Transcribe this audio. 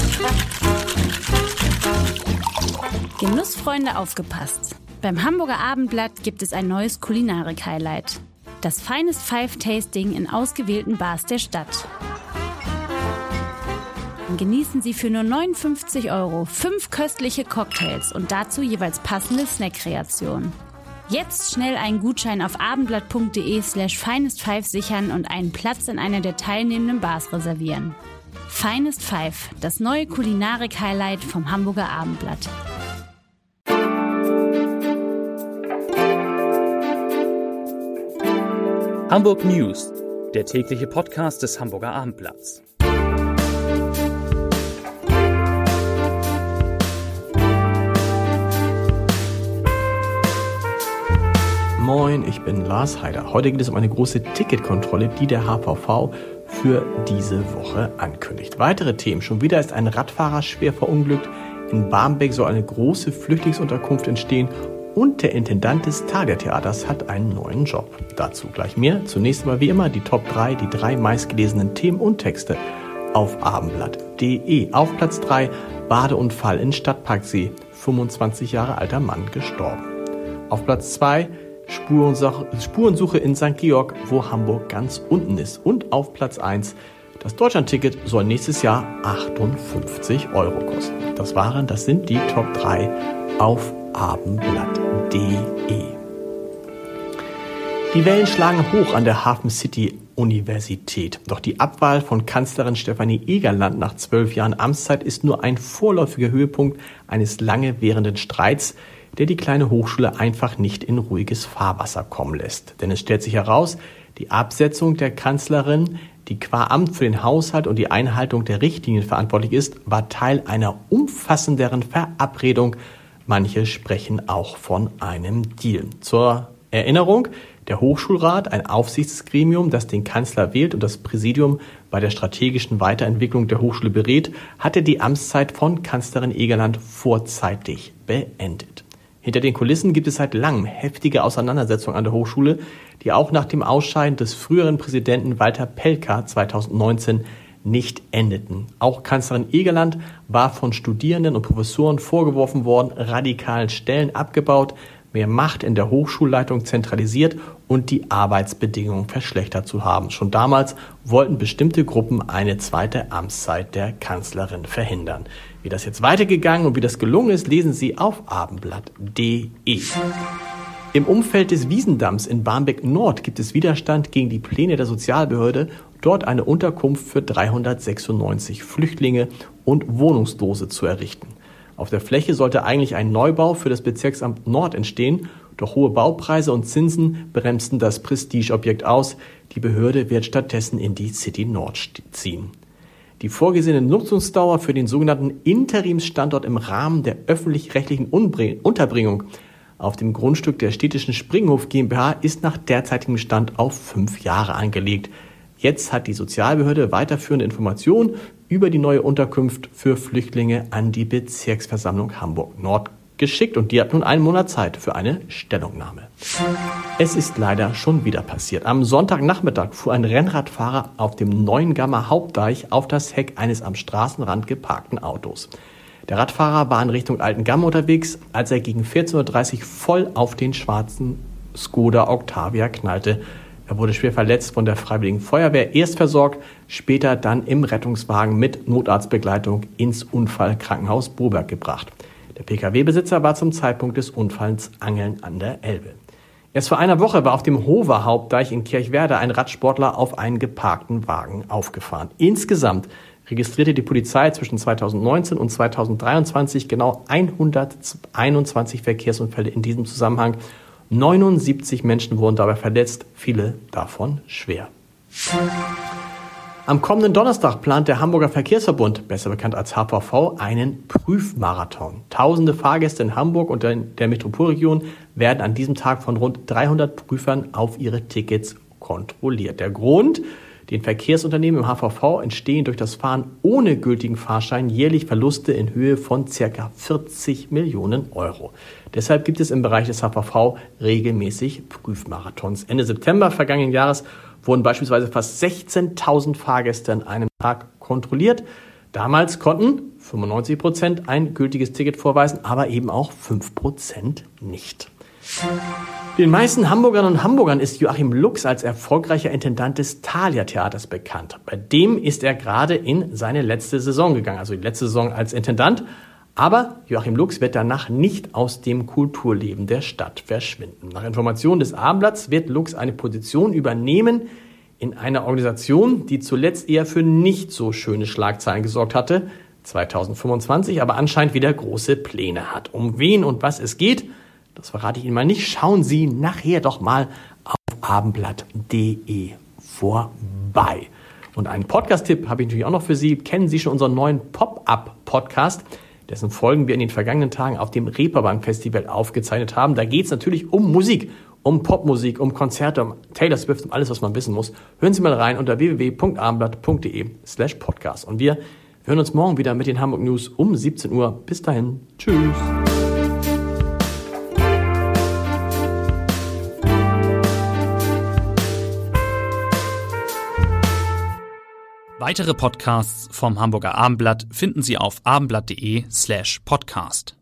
Genussfreunde, aufgepasst! Beim Hamburger Abendblatt gibt es ein neues Kulinarik-Highlight. Das Finest Five Tasting in ausgewählten Bars der Stadt. Genießen Sie für nur 59 € 5 köstliche Cocktails und dazu jeweils passende Snackkreationen. Jetzt schnell einen Gutschein auf abendblatt.de/finest5 sichern und einen Platz in einer der teilnehmenden Bars reservieren. Finest Five, das neue Kulinarik-Highlight vom Hamburger Abendblatt. Hamburg News, der tägliche Podcast des Hamburger Abendblatts. Moin, ich bin Lars Heider. Heute geht es um eine große Ticketkontrolle, die der HVV für diese Woche ankündigt. Weitere Themen. Schon wieder ist ein Radfahrer schwer verunglückt. In Barmbek soll eine große Flüchtlingsunterkunft entstehen. Und der Intendant des Thalia-Theaters hat einen neuen Job. Dazu gleich mehr. Zunächst mal wie immer die Top 3, die 3 meistgelesenen Themen und Texte auf abendblatt.de. Auf Platz 3, Badeunfall in Stadtparksee. 25 Jahre alter Mann gestorben. Auf Platz 2, Spurensuche in St. Georg, wo Hamburg ganz unten ist. Und auf Platz 1, das Deutschlandticket soll nächstes Jahr 58 € kosten. Das sind die Top 3 auf abendblatt.de. Die Wellen schlagen hoch an der Hafen City Universität. Doch die Abwahl von Kanzlerin Stefanie Egerland nach 12 Jahren Amtszeit ist nur ein vorläufiger Höhepunkt eines lange währenden Streits, der die kleine Hochschule einfach nicht in ruhiges Fahrwasser kommen lässt. Denn es stellt sich heraus, die Absetzung der Kanzlerin, die qua Amt für den Haushalt und die Einhaltung der Richtlinien verantwortlich ist, war Teil einer umfassenderen Verabredung. Manche sprechen auch von einem Deal. Zur Erinnerung, der Hochschulrat, ein Aufsichtsgremium, das den Kanzler wählt und das Präsidium bei der strategischen Weiterentwicklung der Hochschule berät, hatte die Amtszeit von Kanzlerin Egerland vorzeitig beendet. Hinter den Kulissen gibt es seit langem heftige Auseinandersetzungen an der Hochschule, die auch nach dem Ausscheiden des früheren Präsidenten Walter Pelka 2019 nicht endeten. Auch Kanzlerin Egerland war von Studierenden und Professoren vorgeworfen worden, radikalen Stellen abgebaut, mehr Macht in der Hochschulleitung zentralisiert und die Arbeitsbedingungen verschlechtert zu haben. Schon damals wollten bestimmte Gruppen eine zweite Amtszeit der Kanzlerin verhindern. Wie das jetzt weitergegangen und wie das gelungen ist, lesen Sie auf abendblatt.de. Im Umfeld des Wiesendamms in Barmbek Nord gibt es Widerstand gegen die Pläne der Sozialbehörde, dort eine Unterkunft für 396 Flüchtlinge und Wohnungslose zu errichten. Auf der Fläche sollte eigentlich ein Neubau für das Bezirksamt Nord entstehen, doch hohe Baupreise und Zinsen bremsten das Prestigeobjekt aus. Die Behörde wird stattdessen in die City Nord ziehen. Die vorgesehene Nutzungsdauer für den sogenannten Interimsstandort im Rahmen der öffentlich-rechtlichen Unterbringung auf dem Grundstück der städtischen Springhof GmbH ist nach derzeitigem Stand auf 5 Jahre angelegt. Jetzt hat die Sozialbehörde weiterführende Informationen über die neue Unterkunft für Flüchtlinge an die Bezirksversammlung Hamburg-Nord geschickt und die hat nun einen Monat Zeit für eine Stellungnahme. Es ist leider schon wieder passiert. Am Sonntagnachmittag fuhr ein Rennradfahrer auf dem Neuengammer Hauptdeich auf das Heck eines am Straßenrand geparkten Autos. Der Radfahrer war in Richtung Altengamme unterwegs, als er gegen 14:30 Uhr voll auf den schwarzen Skoda Octavia knallte. Er wurde schwer verletzt von der Freiwilligen Feuerwehr, erst versorgt, später dann im Rettungswagen mit Notarztbegleitung ins Unfallkrankenhaus Boberg gebracht. Der Pkw-Besitzer war zum Zeitpunkt des Unfalls angeln an der Elbe. Erst vor einer Woche war auf dem Hover Hauptdeich in Kirchwerder ein Radsportler auf einen geparkten Wagen aufgefahren. Insgesamt registrierte die Polizei zwischen 2019 und 2023 genau 121 Verkehrsunfälle in diesem Zusammenhang. 79 Menschen wurden dabei verletzt, viele davon schwer. Am kommenden Donnerstag plant der Hamburger Verkehrsverbund, besser bekannt als HVV, einen Prüfmarathon. Tausende Fahrgäste in Hamburg und der Metropolregion werden an diesem Tag von rund 300 Prüfern auf ihre Tickets kontrolliert. Der Grund: Den Verkehrsunternehmen im HVV entstehen durch das Fahren ohne gültigen Fahrschein jährlich Verluste in Höhe von ca. 40 Millionen €. Deshalb gibt es im Bereich des HVV regelmäßig Prüfmarathons. Ende September vergangenen Jahres wurden beispielsweise fast 16.000 Fahrgäste an einem Tag kontrolliert. Damals konnten 95% ein gültiges Ticket vorweisen, aber eben auch 5% nicht. Den meisten Hamburgerinnen und Hamburgern ist Joachim Lux als erfolgreicher Intendant des Thalia-Theaters bekannt. Bei dem ist er gerade in seine letzte Saison gegangen, also die letzte Saison als Intendant. Aber Joachim Lux wird danach nicht aus dem Kulturleben der Stadt verschwinden. Nach Informationen des Abendblatts wird Lux eine Position übernehmen in einer Organisation, die zuletzt eher für nicht so schöne Schlagzeilen gesorgt hatte, 2025 aber anscheinend wieder große Pläne hat. Um wen und was es geht, das verrate ich Ihnen mal nicht. Schauen Sie nachher doch mal auf abendblatt.de vorbei. Und einen Podcast-Tipp habe ich natürlich auch noch für Sie. Kennen Sie schon unseren neuen Pop-Up-Podcast, dessen Folgen wir in den vergangenen Tagen auf dem Reeperbahn-Festival aufgezeichnet haben? Da geht es natürlich um Musik, um Popmusik, um Konzerte, um Taylor Swift, um alles, was man wissen muss. Hören Sie mal rein unter www.abendblatt.de/podcast. Und wir hören uns morgen wieder mit den Hamburg News um 17 Uhr. Bis dahin. Tschüss. Weitere Podcasts vom Hamburger Abendblatt finden Sie auf abendblatt.de/podcast.